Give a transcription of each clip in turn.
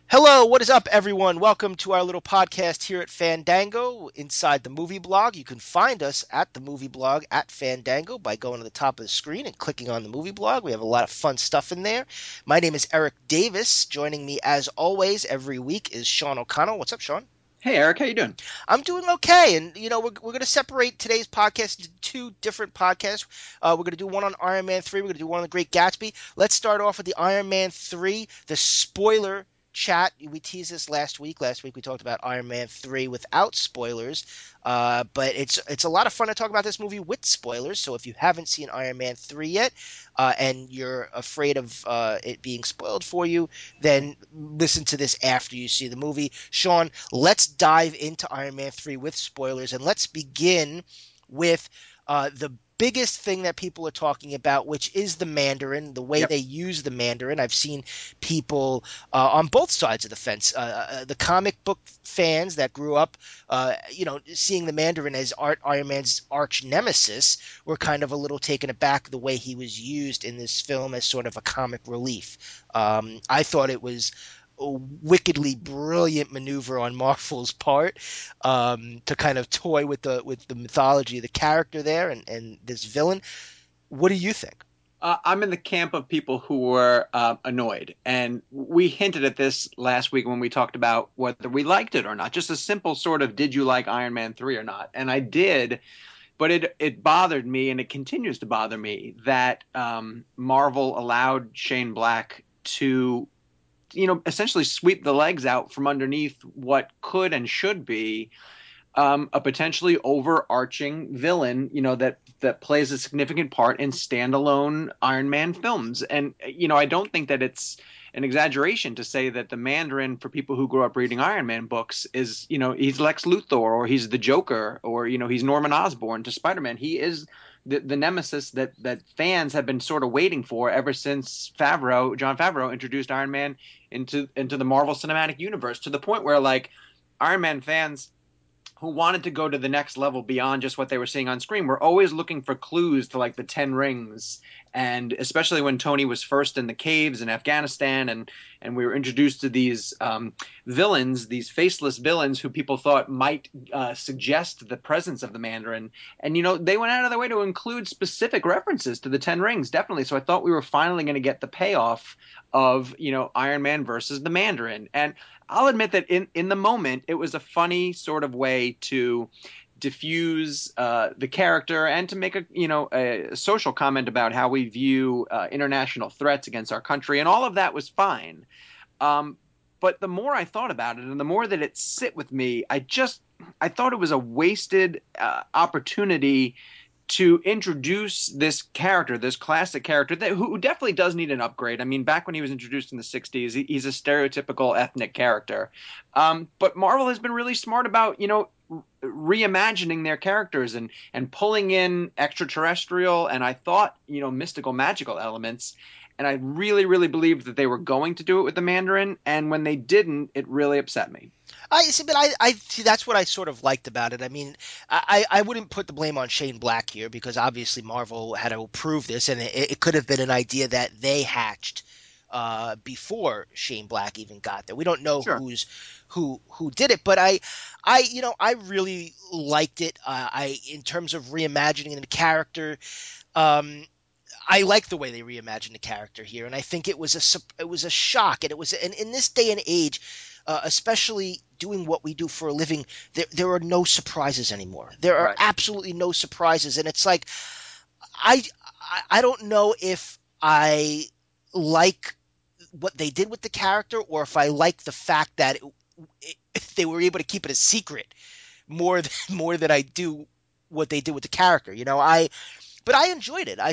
Hello, what is up, everyone? Welcome to our little podcast here at Fandango inside the movie blog. You can find us at the movie blog at Fandango by going to the top of the screen and clicking on the movie blog. We have a lot of fun stuff in there. My name is Eric Davis. Joining me, as always, every week is Sean O'Connell. What's up, Sean? Hey Eric, how you doing? I'm doing okay. And, we're going to separate today's podcast into two different podcasts. We're going to do one on Iron Man 3. We're going to do one on The Great Gatsby. Let's start off with the Iron Man 3, the spoiler chat. We teased this last week. Last week we talked about Iron Man 3 without spoilers. But it's a lot of fun to talk about this movie with spoilers. So if you haven't seen Iron Man 3 yet, and you're afraid of it being spoiled for you, then listen to this after you see the movie. Sean, let's dive into Iron Man 3 with spoilers, and let's begin with the biggest thing that people are talking about, which is the Mandarin, the way Yep. they use the Mandarin. I've seen people on both sides of the fence. The comic book fans that grew up, seeing the Mandarin as Iron Man's arch nemesis were kind of a little taken aback the way he was used in this film as sort of a comic relief. I thought it was a wickedly brilliant maneuver on Marvel's part, to kind of toy with the mythology of the character there and this villain. What do you think? I'm in the camp of people who were annoyed, and we hinted at this last week when we talked about whether we liked it or not. Just a simple sort of, did you like Iron Man 3 or not? And I did, but it bothered me, and it continues to bother me that Marvel allowed Shane Black to, essentially sweep the legs out from underneath what could and should be a potentially overarching villain, that plays a significant part in standalone Iron Man films. And I don't think that it's an exaggeration to say that the Mandarin, for people who grew up reading Iron Man books, is he's Lex Luthor, or he's the Joker, or he's Norman Osborn to Spider-Man. He is the nemesis that fans have been sort of waiting for ever since John Favreau introduced Iron Man into the Marvel Cinematic Universe, to the point where, like, Iron Man fans who wanted to go to the next level beyond just what they were seeing on screen were always looking for clues to, like, the Ten Rings. And especially when Tony was first in the caves in Afghanistan, and we were introduced to these villains, these faceless villains who people thought might suggest the presence of the Mandarin. And they went out of their way to include specific references to the Ten Rings, definitely. So I thought we were finally going to get the payoff of Iron Man versus the Mandarin. And I'll admit that in the moment, it was a funny sort of way to diffuse the character, and to make a social comment about how we view international threats against our country, and all of that was fine. Um, but the more I thought about it, and the more that it sit with me, I thought it was a wasted opportunity to introduce this character, this classic character who definitely does need an upgrade. I mean, back when he was introduced in the 60s, he's a stereotypical ethnic character. But Marvel has been really smart about, reimagining their characters, and pulling in extraterrestrial, and I thought, mystical, magical elements. And I really, really believed that they were going to do it with the Mandarin. And when they didn't, it really upset me. I see, but I see that's what I sort of liked about it. I mean, I wouldn't put the blame on Shane Black here because obviously Marvel had to approve this, and it could have been an idea that they hatched before Shane Black even got there. We don't know Sure. who did it, but I really liked it. I in terms of reimagining the character. Um, I like the way they reimagined the character here, and I think it was a shock, and it was, and in this day and age, especially doing what we do for a living, there are no surprises anymore. There are Right. absolutely no surprises, and it's like I I don't know if I like what they did with the character, or if I like the fact that they were able to keep it a secret more than more than I do what they did with the character. But I enjoyed it.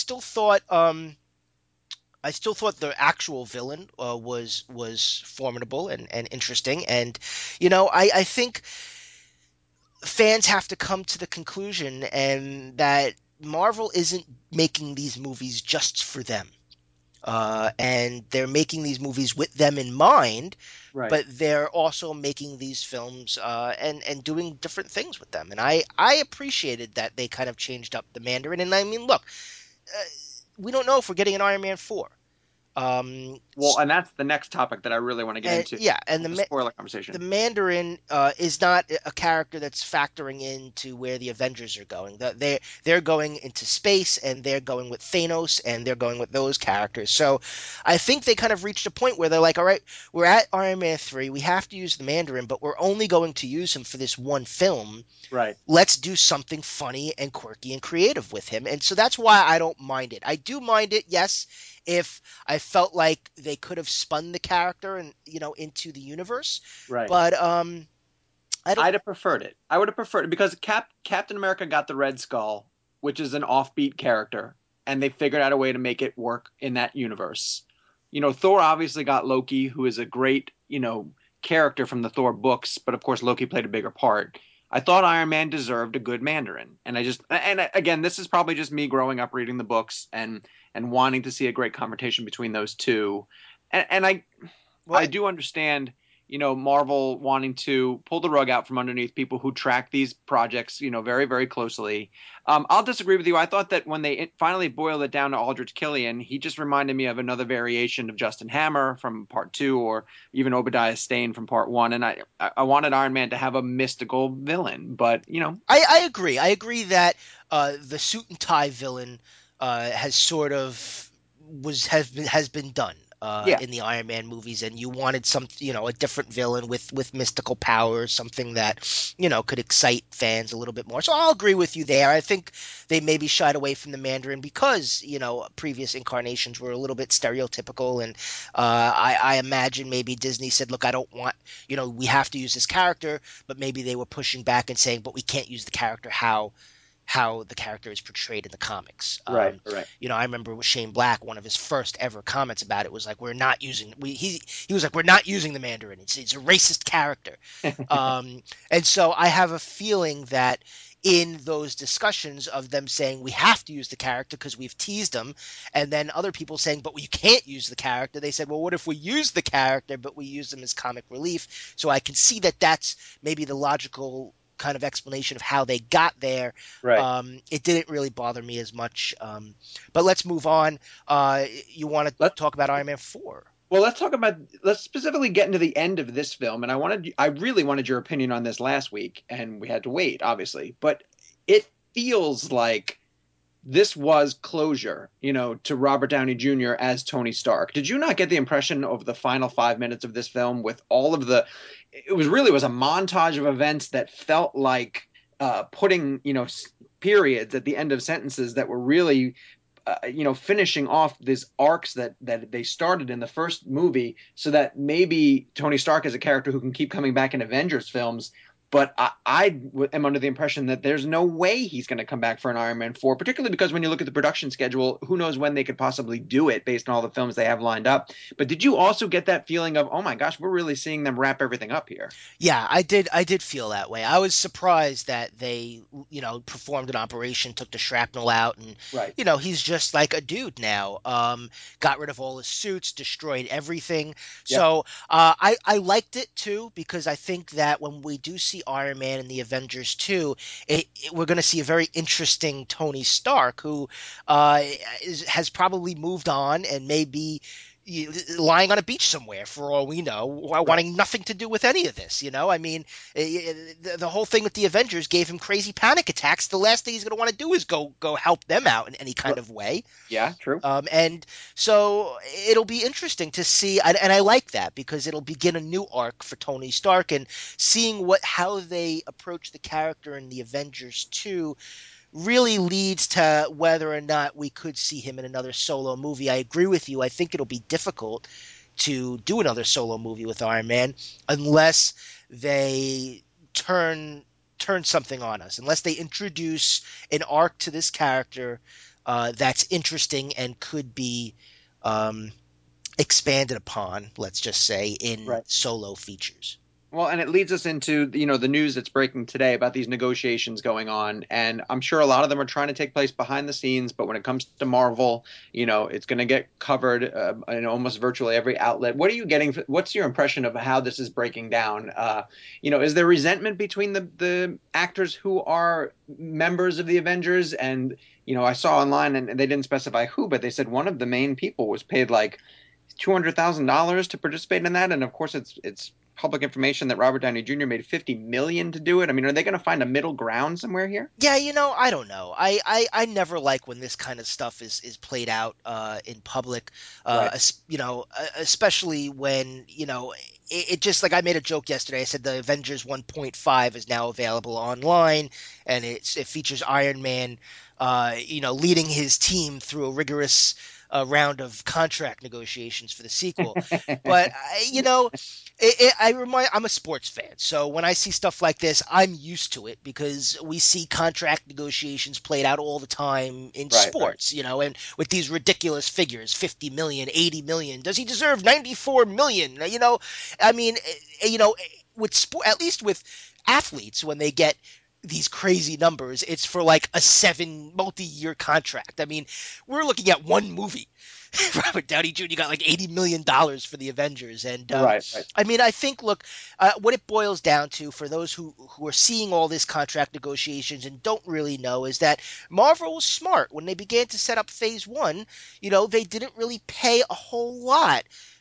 I still thought the actual villain was formidable and interesting. And I think fans have to come to the conclusion and that Marvel isn't making these movies just for them. And they're making these movies with them in mind, Right. but they're also making these films and doing different things with them. And I appreciated that they kind of changed up the Mandarin. And I mean, look, uh, we don't know if we're getting an Iron Man 4. Well, and that's the next topic that I really want to get And into. yeah, and The spoiler the conversation. Mandarin is not a character that's factoring into where the Avengers are going. They're going into space, and they're going with Thanos, and they're going with those characters. So I think they kind of reached a point where they're like, all right, we're at Iron Man 3, we have to use the Mandarin, but we're only going to use him for this one film. Right. Let's do something funny and quirky and creative with him. And so that's why I don't mind it. I do mind it, yes, if I felt like they could have spun the character and into the universe, Right. but I don't. I'd have preferred it. I would have preferred it because Captain America got the Red Skull, which is an offbeat character, and they figured out a way to make it work in that universe. Thor obviously got Loki, who is a great, character from the Thor books, but of course Loki played a bigger part. I thought Iron Man deserved a good Mandarin, and again, this is probably just me growing up reading the books and wanting to see a great confrontation between those two, and I Well, do understand, Marvel wanting to pull the rug out from underneath people who track these projects, very, very closely. I'll disagree with you. I thought that when they finally boiled it down to Aldrich Killian, he just reminded me of another variation of Justin Hammer from Part 2, or even Obadiah Stane from Part 1. And I wanted Iron Man to have a mystical villain, but, I agree. I agree that the suit and tie villain has sort of has been done yeah, in the Iron Man movies, and you wanted some a different villain with mystical powers, something that could excite fans a little bit more. So I'll agree with you there. I think they maybe shied away from the Mandarin because previous incarnations were a little bit stereotypical, and I imagine maybe Disney said, look, I don't want we have to use this character, but maybe they were pushing back and saying, but we can't use the character how the character is portrayed in the comics. right, right. I remember with Shane Black, one of his first ever comments about it was like, he was like, we're not using the Mandarin. It's a racist character. And so I have a feeling that in those discussions of them saying we have to use the character because we've teased them, and then other people saying, but we can't use the character, they said, well, what if we use the character but we use them as comic relief? So I can see that that's maybe the logical kind of explanation of how they got there. Right. It didn't really bother me as much. But let's move on. You want to Let's talk about Iron Man 4? Well, let's specifically get into the end of this film, and I really wanted your opinion on this last week, and we had to wait, obviously, but it feels like this was closure, to Robert Downey Jr. as Tony Stark. Did you not get the impression of the final 5 minutes of this film with all of it was a montage of events that felt like putting, periods at the end of sentences that were really finishing off these arcs that they started in the first movie, so that maybe Tony Stark is a character who can keep coming back in Avengers films. But I am under the impression that there's no way he's going to come back for an Iron Man 4, particularly because when you look at the production schedule, who knows when they could possibly do it based on all the films they have lined up. But did you also get that feeling of, oh my gosh, we're really seeing them wrap everything up here? Yeah, I did. I did feel that way. I was surprised that they, performed an operation, took the shrapnel out, and Right. he's just like a dude now. Got rid of all his suits, destroyed everything. Yep. So I liked it too because I think that when we do see Iron Man in the Avengers 2, we're going to see a very interesting Tony Stark who has probably moved on and maybe lying on a beach somewhere for all we know, Right. wanting nothing to do with any of this. I mean, the whole thing with the Avengers gave him crazy panic attacks. The last thing he's going to want to do is go help them out in any kind of way. Yeah, true. And so it'll be interesting to see, and I like that because it'll begin a new arc for Tony Stark, and seeing how they approach the character in the Avengers 2 really leads to whether or not we could see him in another solo movie. I agree with you. I think it'll be difficult to do another solo movie with Iron Man unless they turn something on us, unless they introduce an arc to this character that's interesting and could be um, expanded upon, let's just say, in Right. solo features. Well, and it leads us into, the news that's breaking today about these negotiations going on, and I'm sure a lot of them are trying to take place behind the scenes. But when it comes to Marvel, it's going to get covered in almost virtually every outlet. What are you getting? What's your impression of how this is breaking down? Is there resentment between the actors who are members of the Avengers? And I saw online, and they didn't specify who, but they said one of the main people was paid like $200,000 to participate in that, and of course it's public information that Robert Downey Jr. made 50 million to do it. I mean, are they going to find a middle ground somewhere here? Yeah, I don't know. I never like when this kind of stuff is played out in public, Right. especially when, it just like I made a joke yesterday. I said the Avengers 1.5 is now available online, and it features Iron Man, leading his team through a rigorous round of contract negotiations for the sequel. But I'm a sports fan, so when I see stuff like this, I'm used to it because we see contract negotiations played out all the time in Right. sports, and with these ridiculous figures, 50 million, 80 million. Does he deserve 94 million? I mean, with sport, at least with athletes, when they get these crazy numbers, it's for like a multi-year contract. I mean, we're looking at one movie. Robert Downey Jr. got like $80 million for the Avengers, and Right. I mean, I think, look, what it boils down to for those who are seeing all this contract negotiations and don't really know is that Marvel was smart when they began to set up Phase One. They didn't really pay a whole lot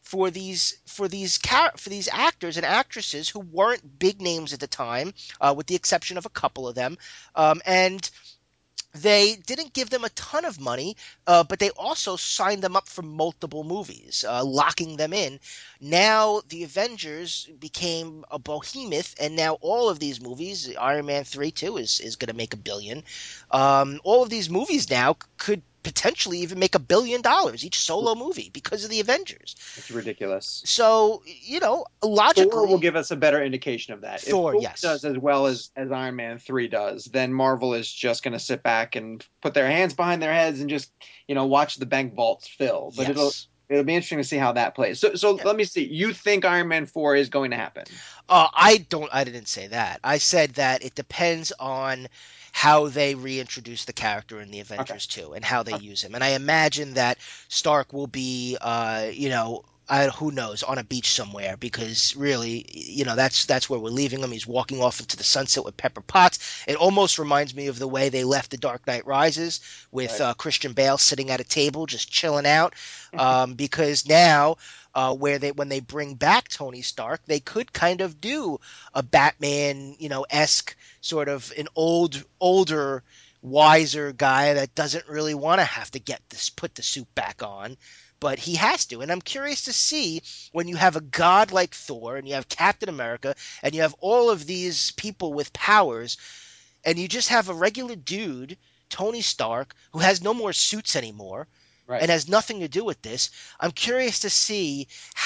for these actors and actresses who weren't big names at the time, with the exception of a couple of them, and they didn't give them a ton of money, but they also signed them up for multiple movies, locking them in. Now the Avengers became a behemoth, and now all of these movies, Iron Man 3 too, is going to make $1 billion. All of these movies now could potentially even make $1 billion each solo movie because of the Avengers. It's ridiculous. So, Thor will logically, give us a better indication of that. If Thor, Thor does yes. as well as Iron Man 3 does, then Marvel is just going to sit back and put their hands behind their heads and just, watch the bank vaults fill. But it'll Yes. it'll be interesting to see how that plays. So Yeah. let me see. You think Iron Man 4 is going to happen? I didn't say that. I said that it depends on how they reintroduce the character in the Okay. Avengers 2 and how they Okay. use him. And I imagine that Stark will be, who knows, on a beach somewhere because really, that's where we're leaving him. He's walking off into the sunset with Pepper Potts. It almost reminds me of the way they left The Dark Knight Rises with Right. Christian Bale sitting at a table just chilling out, because now when they bring back Tony Stark, they could kind of do a Batman, esque sort of an older, wiser guy that doesn't really want to have to put the suit back on, but he has to. And I'm curious to see when you have a god like Thor and you have Captain America and you have all of these people with powers, and you just have a regular dude, Tony Stark, who has no more suits anymore Right. and has nothing to do with this. I'm curious to see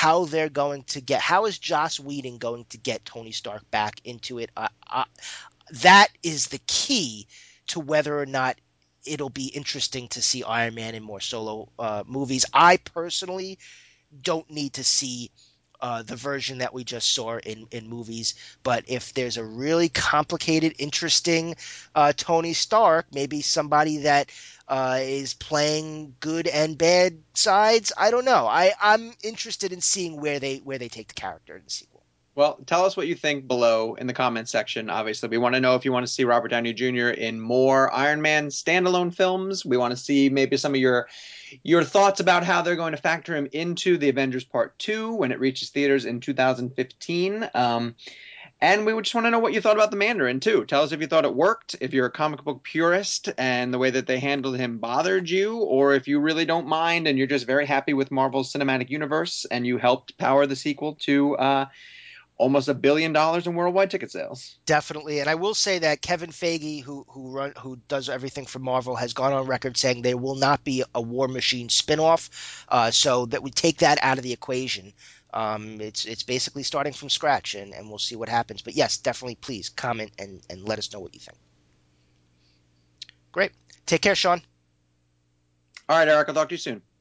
how is Joss Whedon going to get Tony Stark back into it. That is the key to whether or not it'll be interesting to see Iron Man in more solo movies. I personally don't need to see the version that we just saw in movies. But if there's a really complicated, interesting Tony Stark, maybe somebody that is playing good and bad sides, I don't know. I'm interested in seeing where they take the character in the sequel. Well, tell us what you think below in the comments section. Obviously, we want to know if you want to see Robert Downey Jr. in more Iron Man standalone films. We want to see maybe some of your thoughts about how they're going to factor him into the Avengers Part 2 when it reaches theaters in 2015. And we would just want to know what you thought about the Mandarin, too. Tell us if you thought it worked, if you're a comic book purist and the way that they handled him bothered you, or if you really don't mind and you're just very happy with Marvel's cinematic universe and you helped power the sequel to almost $1 billion in worldwide ticket sales. Definitely, and I will say that Kevin Feige, who does everything for Marvel, has gone on record saying there will not be a War Machine spinoff, so that we take that out of the equation. It's basically starting from scratch, and we'll see what happens. But yes, definitely, please comment and let us know what you think. Great, take care, Sean. All right, Eric, I'll talk to you soon.